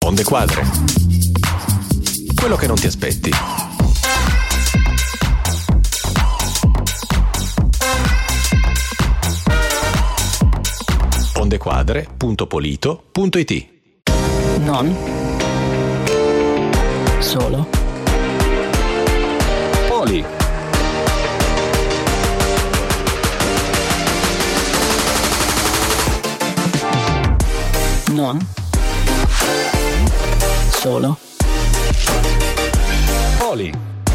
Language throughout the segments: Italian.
Onde Quadre. Quello che non ti aspetti. ondequadre.polito.it. Non solo Poli. non solo Poli.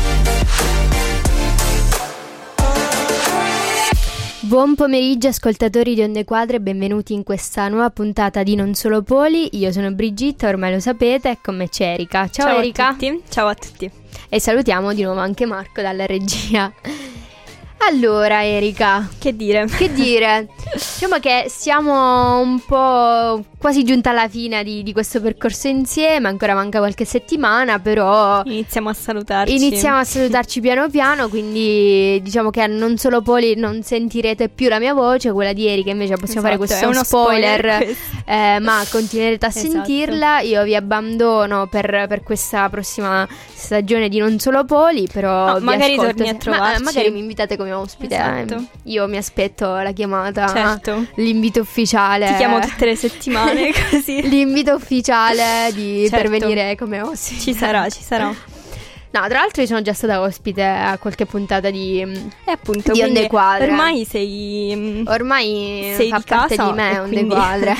Buon pomeriggio ascoltatori di Onde Quadre e benvenuti in questa nuova puntata di Non Solo Poli. Io sono Brigitta, ormai lo sapete, e con me c'è Erika. Ciao Erika. A tutti. Ciao a tutti. E salutiamo di nuovo anche Marco dalla regia. Allora Erika, Che dire? Diciamo che siamo un po' quasi giunta alla fine di questo percorso insieme. Ancora manca qualche settimana, però Iniziamo a salutarci piano piano. Quindi diciamo che a Non Solo Poli non sentirete più la mia voce, quella di Erika invece possiamo fare questo è uno spoiler, ma continuerete a Esatto. sentirla. Io vi abbandono per questa prossima stagione di Non Solo Poli, però No, vi magari ascolto torni a trovarci. magari mi invitate come ospite. Esatto. Io mi aspetto la chiamata, Certo. l'invito ufficiale. Ti chiamo tutte le settimane così. L'invito ufficiale per Certo. venire come ospite. Ci sarà. No, tra l'altro io sono già stata ospite a qualche puntata di E appunto, Di quindi Onde Quadre. ormai sei fa di parte casa di me e Onde quindi- Quadre.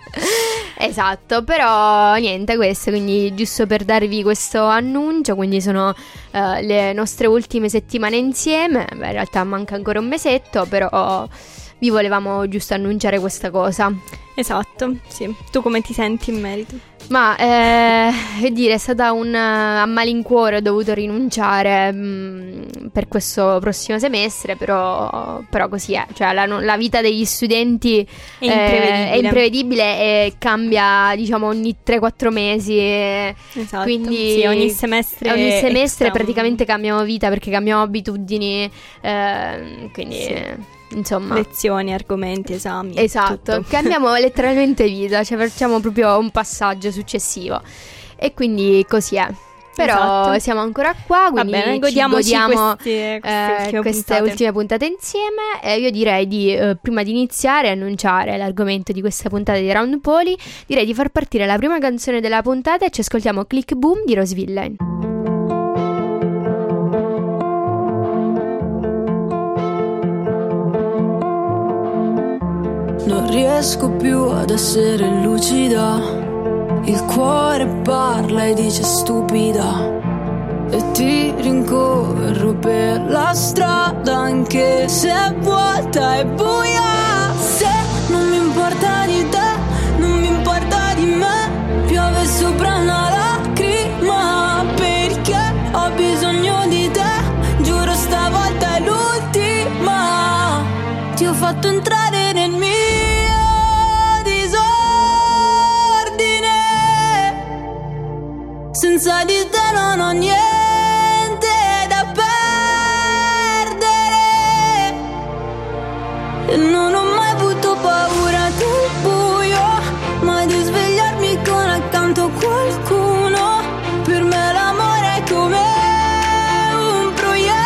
Esatto, però niente, questo, quindi giusto per darvi questo annuncio, quindi sono le nostre ultime settimane insieme. Beh, in realtà manca ancora un mesetto, però vi volevamo giusto annunciare questa cosa. Esatto, sì. Tu come ti senti in merito? Ma che dire, è stata a malincuore, ho dovuto rinunciare per questo prossimo semestre, però così è, cioè la vita degli studenti È è imprevedibile e cambia, diciamo, ogni 3-4 mesi, Esatto. quindi Sì, ogni semestre semestre è praticamente cambiamo vita perché cambiamo abitudini, quindi Sì. insomma. lezioni, argomenti, esami. Esatto, tutto. cambiamo letteralmente vita, cioè facciamo proprio un passaggio successivo e quindi così è. Però Esatto. siamo ancora qua, quindi Va bene, ci godiamoci godiamo queste ultime puntate insieme. E io direi di, prima di iniziare a annunciare l'argomento di questa puntata di Round Poli, direi di far partire la prima canzone della puntata e ci ascoltiamo Click Boom di Rose Villain. Non riesco più ad essere lucida, il cuore parla e dice stupida, e ti rincorro per la strada anche se è vuota e buia. Se non mi importa di te, non mi importa di me, piove sopra una lacrima perché ho bisogno di te, giuro stavolta è l'ultima. Ti ho fatto entrare nel mio senza di te non ho niente da perdere e non ho mai avuto paura del buio, mai di svegliarmi con accanto qualcuno. Per me l'amore è come un proiettile.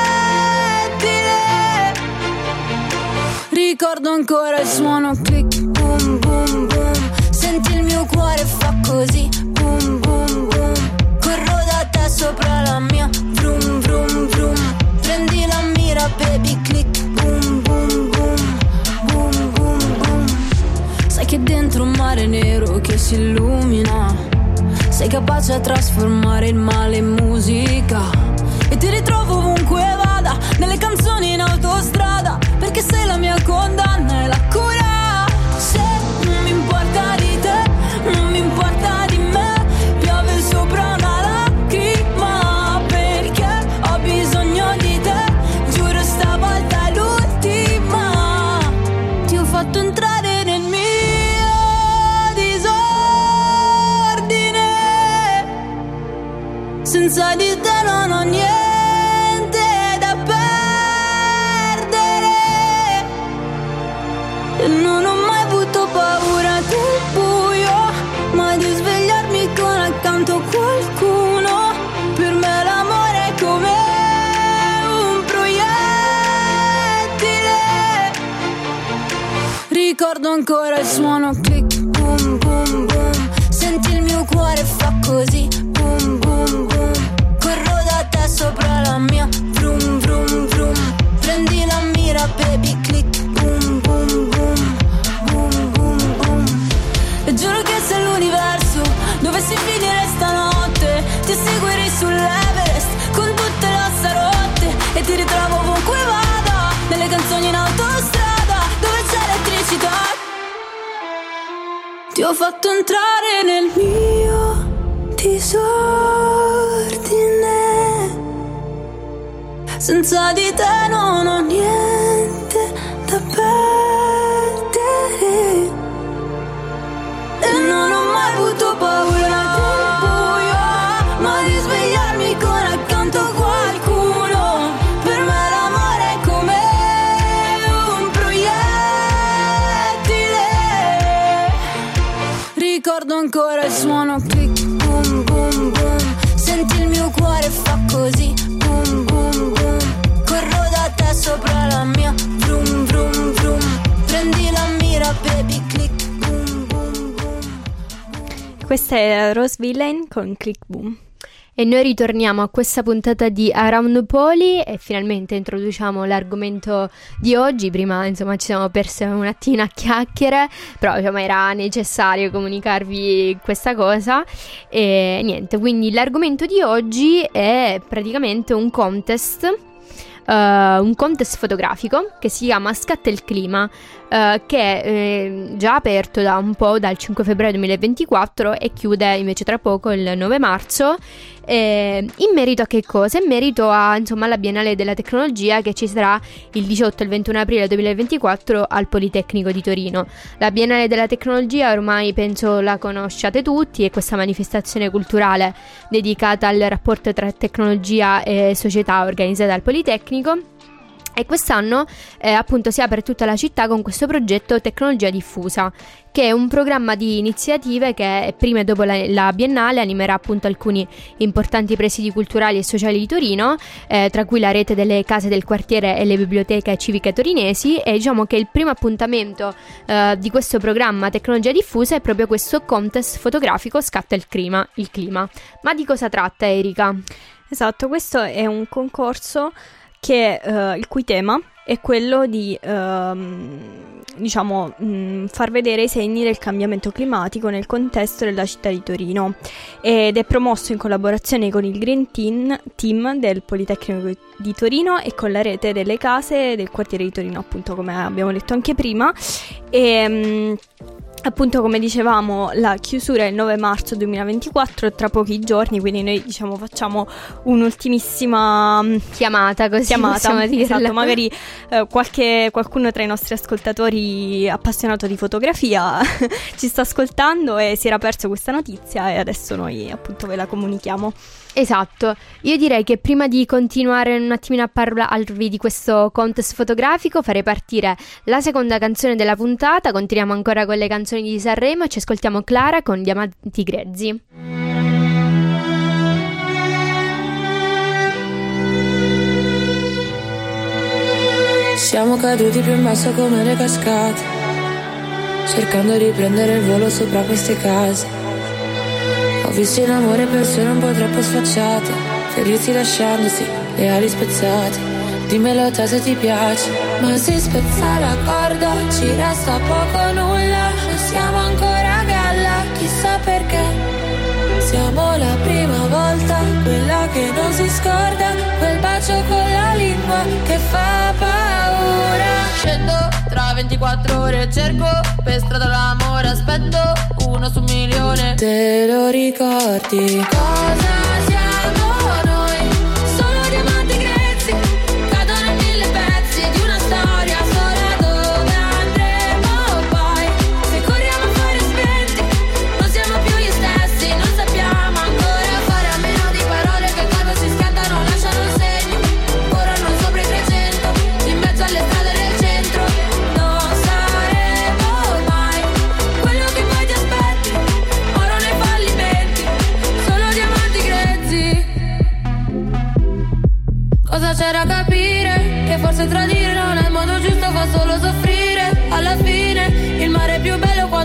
Ricordo ancora il suono click boom boom boom, senti il mio cuore fa così boom boom boom. Corro da te sopra la mia, vroom vroom vroom. Prendi la mira baby click boom boom boom, boom boom boom. Sai che dentro un mare nero che si illumina, sei capace a trasformare il male in musica, e ti ritrovo ovunque vada, nelle canzoni in autostrada, perché sei la mia condanna e la cura. Se non mi importa di te, non mi importa di me, piove sopra una lacrima perché ho bisogno di te, giuro stavolta è l'ultima. Ti ho fatto entrare nel mio disordine, senza di te non ho niente da perdere e non ho mai avuto paura del buio, mai di svegliarmi con suono click, boom, boom, boom. Senti il mio cuore fa così, boom, boom, boom. Corro da te sopra la mia, vroom, vroom, vroom. Prendi la mira, baby, click, boom, boom, boom. Boom, boom, boom. E giuro che se l'universo dovessi finire stanotte, ti seguirei sull'Everest con tutte le ossa rotte. E ti ritrovo ovunque vada, nelle canzoni in autostrada, dove c'è elettricità. Ti ho fatto entrare nel mio disordine. Senza di te non ho niente da perdere. E non ho mai avuto paura del buio, ma di svegliarmi con accanto qualcuno. Per me l'amore è come un proiettile. Ricordo ancora il suono click, boom, boom, boom. Senti il mio cuore fa così, boom, boom, boom. Corro da te sopra la mia, vroom, vroom, vroom. Prendi la mira, baby, click, boom, boom, boom. Questa è Rose Villain con Click Boom. E noi ritorniamo a questa puntata di Around Poli e finalmente introduciamo l'argomento di oggi. Prima insomma ci siamo perse un attimo a chiacchiere, però diciamo era necessario comunicarvi questa cosa e niente, quindi l'argomento di oggi è praticamente un contest fotografico che si chiama Scatta il clima, che è già aperto da un po', dal 5 febbraio 2024 e chiude invece tra poco il 9 marzo. In merito a che cosa? In merito a insomma alla Biennale della Tecnologia che ci sarà il 18 e il 21 aprile 2024 al Politecnico di Torino. La Biennale della Tecnologia ormai penso la conosciate tutti, è questa manifestazione culturale dedicata al rapporto tra tecnologia e società organizzata al Politecnico. E quest'anno appunto si apre tutta la città con questo progetto Tecnologia Diffusa, che è un programma di iniziative che prima e dopo la Biennale animerà appunto alcuni importanti presidi culturali e sociali di Torino, tra cui la rete delle case del quartiere e le biblioteche civiche torinesi. E diciamo che il primo appuntamento di questo programma Tecnologia Diffusa è proprio questo contest fotografico Scatta il clima. Ma di cosa tratta, Erika? Esatto, questo è un concorso che il cui tema è quello di far vedere i segni del cambiamento climatico nel contesto della città di Torino, ed è promosso in collaborazione con il Green Team del Politecnico di Torino e con la rete delle case del quartiere di Torino, appunto, come abbiamo detto anche prima. E appunto, come dicevamo, la chiusura è il 9 marzo 2024, tra pochi giorni, quindi noi facciamo un'ultimissima chiamata, possiamo dirla. Esatto, magari qualcuno tra i nostri ascoltatori appassionato di fotografia ci sta ascoltando e si era perso questa notizia, e adesso noi appunto ve la comunichiamo. Esatto, io direi che prima di continuare un attimino a parlarvi di questo contest fotografico farei partire la seconda canzone della puntata. Continuiamo ancora con le canzoni di Sanremo e ci ascoltiamo Clara con Diamanti Grezzi. Siamo caduti più in basso come le cascate, cercando di prendere il volo sopra queste case. Ho visto in amore persone un po' troppo sfacciate, ferirsi lasciandosi le ali spezzate. Dimmelo te se ti piace. Ma si spezza la corda, ci resta poco nulla, non siamo ancora a galla, chissà perché. Siamo la prima volta, quella che non si scorda, quel bacio con la lingua che fa paura. Scendo tra 24 ore, cerco per strada l'amore, aspetto 1 su 1.000.000. Te lo ricordi? Cosa siamo noi? Solo diamanti grezzi, cadono in 1000 pezzi di una storia sola. Dove andremo poi? Se corriamo a fare spenti, non siamo più gli stessi, non sappiamo ancora fare a meno di parole che quando si scattano lasciano un segno. Corrono sopra i 300, in mezzo alle strade del centro. Non saremo mai quello che poi ti aspetti, oro nei fallimenti, solo diamanti grezzi. Cosa c'era a capire? Che forse tradire non è il modo giusto, fa solo soffrire. Alla fine il mare è più bello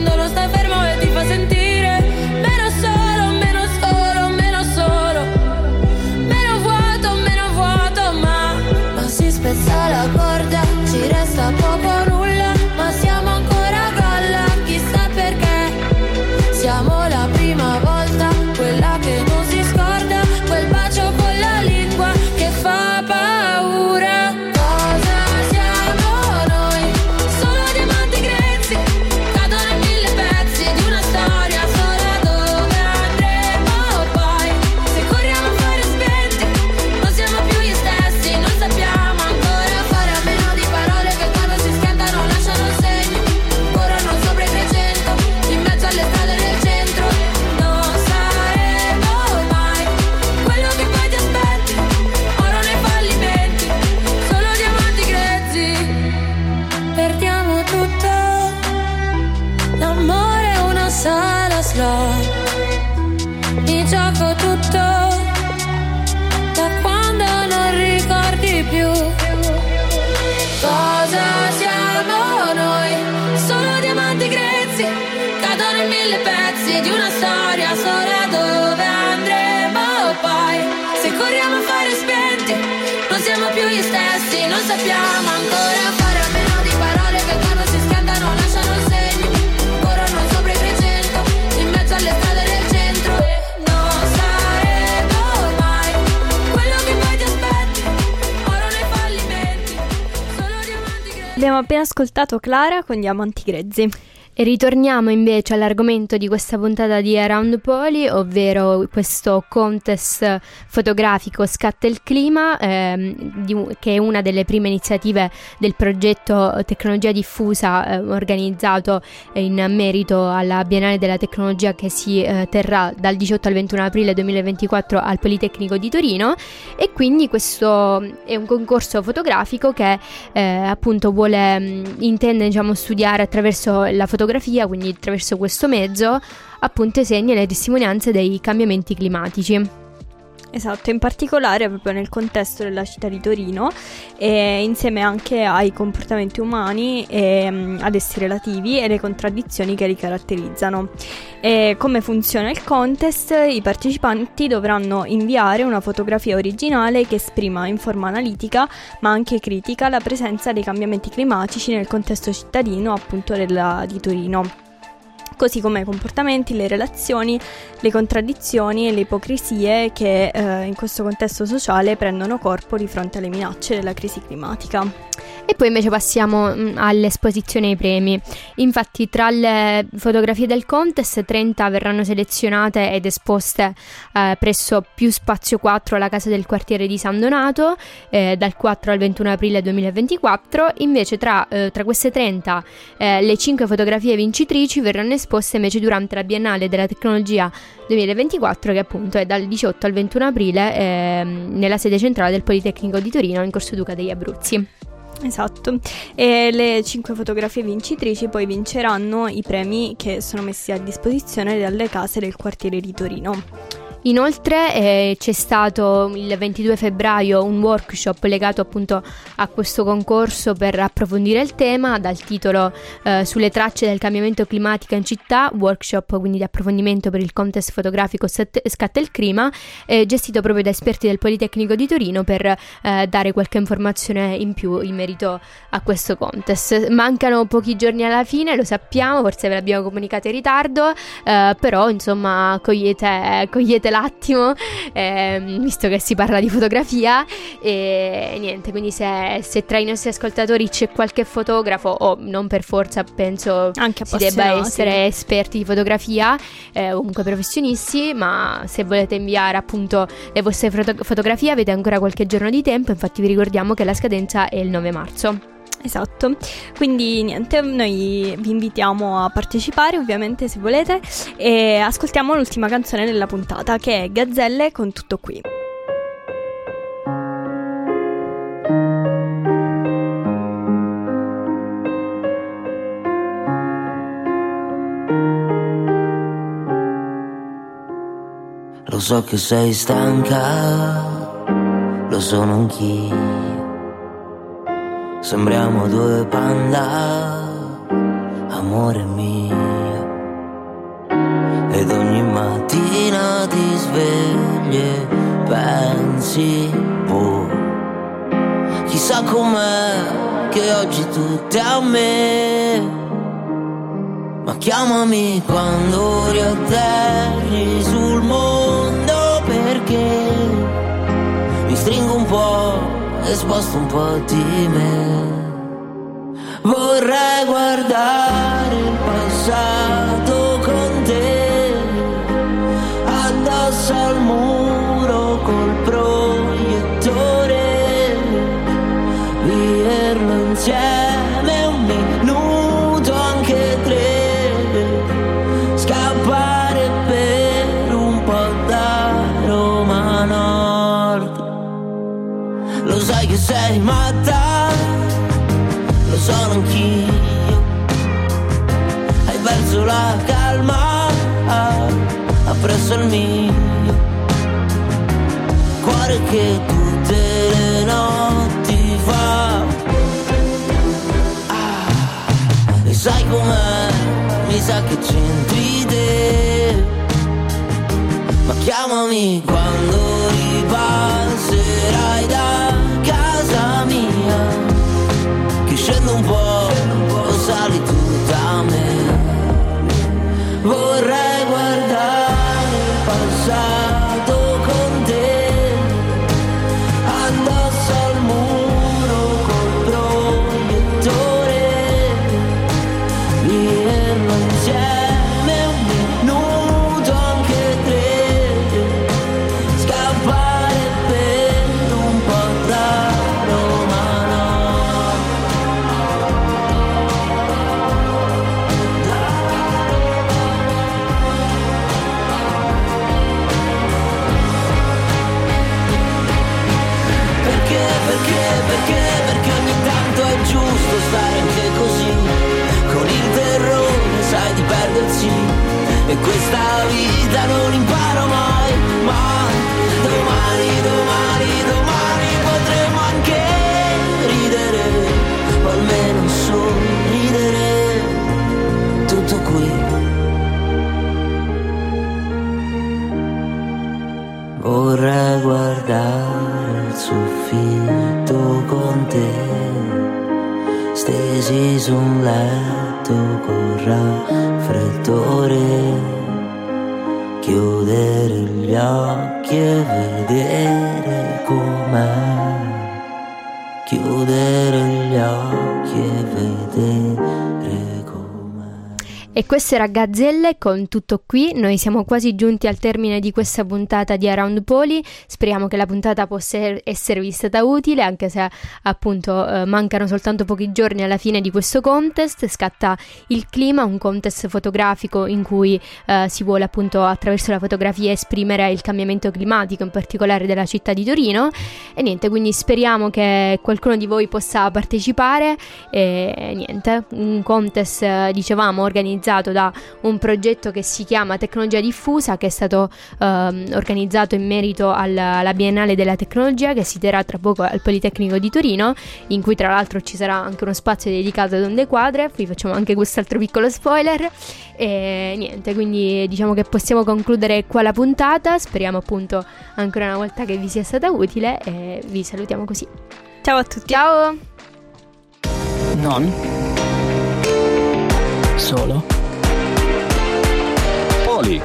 sappiamo ancora fare a meno di parole che quando si scaldano lasciano segni. Corrono sopra i 300 in mezzo alle strade del centro. E non sarebbe ormai quello che poi ti aspetti. Oro nei fallimenti, solo diamanti grezzi. Abbiamo appena ascoltato Clara con Diamanti Grezzi. E ritorniamo invece all'argomento di questa puntata di Around Poli, ovvero questo contest fotografico Scatta il Clima, che è una delle prime iniziative del progetto Tecnologia Diffusa, organizzato in merito alla Biennale della Tecnologia che si terrà dal 18 al 21 aprile 2024 al Politecnico di Torino. E quindi questo è un concorso fotografico che appunto intende, diciamo, studiare attraverso la fotografia, quindi attraverso questo mezzo, appunto i segni e le testimonianze dei cambiamenti climatici. Esatto, in particolare proprio nel contesto della città di Torino, e insieme anche ai comportamenti umani e ad essi relativi e le contraddizioni che li caratterizzano. E come funziona il contest? I partecipanti dovranno inviare una fotografia originale che esprima in forma analitica ma anche critica la presenza dei cambiamenti climatici nel contesto cittadino, appunto di Torino, così come i comportamenti, le relazioni, le contraddizioni e le ipocrisie che in questo contesto sociale prendono corpo di fronte alle minacce della crisi climatica. E poi invece passiamo all'esposizione ai premi. Infatti tra le fotografie del contest 30 verranno selezionate ed esposte presso Più Spazio 4 alla Casa del Quartiere di San Donato dal 4 al 21 aprile 2024. Invece tra queste 30 le 5 fotografie vincitrici verranno esposte invece durante la Biennale della Tecnologia 2024, che appunto è dal 18 al 21 aprile nella sede centrale del Politecnico di Torino in Corso Duca degli Abruzzi. Esatto, e le 5 fotografie vincitrici poi vinceranno i premi che sono messi a disposizione dalle case del quartiere di Torino. Inoltre c'è stato il 22 febbraio un workshop legato appunto a questo concorso per approfondire il tema, dal titolo sulle tracce del cambiamento climatico in città, workshop quindi di approfondimento per il contest fotografico Scatta il Clima, gestito proprio da esperti del Politecnico di Torino per dare qualche informazione in più in merito a questo contest. Mancano pochi giorni alla fine, lo sappiamo, forse ve l'abbiamo comunicato in ritardo, però insomma cogliete l'attimo, visto che si parla di fotografia, e niente, quindi se tra i nostri ascoltatori c'è qualche fotografo, o non per forza penso anche si debba essere esperti di fotografia, comunque professionisti, ma se volete inviare appunto le vostre fotografie avete ancora qualche giorno di tempo. Infatti vi ricordiamo che la scadenza è il 9 marzo. Esatto, quindi niente, noi vi invitiamo a partecipare ovviamente se volete, e ascoltiamo l'ultima canzone della puntata, che è Gazzelle con Tutto Qui. Lo so che sei stanca, lo sono anch'io. Sembriamo due panda, amore mio. Ed ogni mattina ti svegli e pensi, boh, chissà com'è che oggi tutto è a me. Ma chiamami quando riatterri sul mondo, perché mi stringo un po' e sposto un po' di me. Vorrei guardare il passato con te, addosso al muro col proiettore, viverlo insieme un minuto, anche 3, scappare per un po' da Roma Nord. Lo sai che sei matta, lo sono anch'io. Hai perso la calma appresso il mio cuore che tutte le notti fa. E sai com'è, mi sa che c'entri te. Ma chiamami quando ripasserai da casa mia. scendo un po', sali tu da me. Vorrei guardare il passato con te, addosso al muro col proiettore, vivendo insieme un minuto, anche tre, scappare per un po' da Roma. Perché ogni tanto è giusto stare anche così, con il terrore sai di perdersi, e questa vita non imparo mai, ma domani potremo anche ridere, o almeno sorridere, tutto qui. Vorrei guardare il soffitto con te, stesi su un letto con raffreddore, chiudere gli occhi e vedere com'è, chiudere gli occhi e vedere com'è. E questo era Gazzelle con Tutto Qui. Noi siamo quasi giunti al termine di questa puntata di Around Poli. Speriamo che la puntata possa esservi stata utile, anche se appunto mancano soltanto pochi giorni alla fine di questo contest. Scatta il clima, un contest fotografico in cui si vuole appunto attraverso la fotografia esprimere il cambiamento climatico, in particolare della città di Torino. E niente, quindi speriamo che qualcuno di voi possa partecipare. E niente, un contest dicevamo organizzato da un progetto che si chiama Tecnologia Diffusa, che è stato organizzato in merito alla Biennale della Tecnologia, che si terrà tra poco al Politecnico di Torino, in cui tra l'altro ci sarà anche uno spazio dedicato ad onde quadre. Vi facciamo anche quest'altro piccolo spoiler. E niente, quindi diciamo che possiamo concludere qua la puntata. Speriamo appunto ancora una volta che vi sia stata utile, e vi salutiamo così. Ciao a tutti. Ciao. Non solo Poli.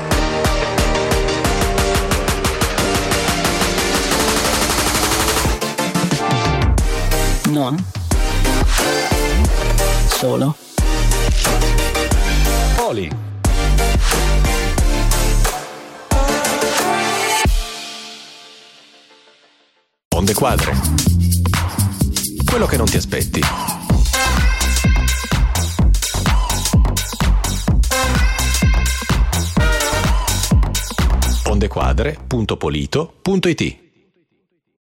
Non solo Poli. Onde quadre. Quello che non ti aspetti. ondequadre.polito.it